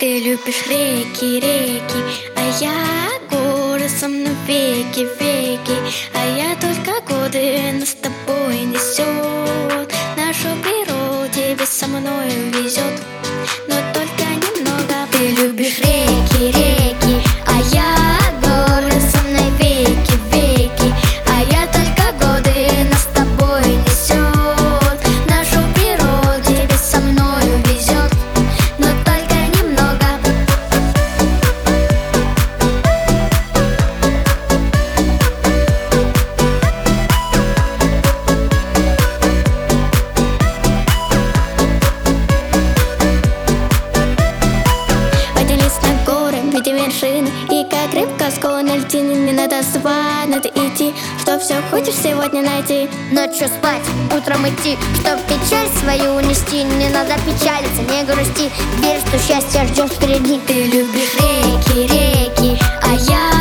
Ты любишь реки, реки, а я горы со мной веки, веки. А я только годы, нас с тобой несет. Нашу природу тебе со мной везет, но только немного. Ты любишь реки, реки, а я горы со мной веки, веки. А я только годы, нас с тобой несет. Нашу природу тебе со мной везет, но только немного. Поделись на горы, видим вершины. И как рыбка с колы на льдине. Не надо звать, надо идти, что все хочешь сегодня найти. Ночью спать, утром идти, чтоб печаль свою унести. Не надо печалиться, не грусти, верь, что счастье ждет впереди. Ты любишь реки, реки, а я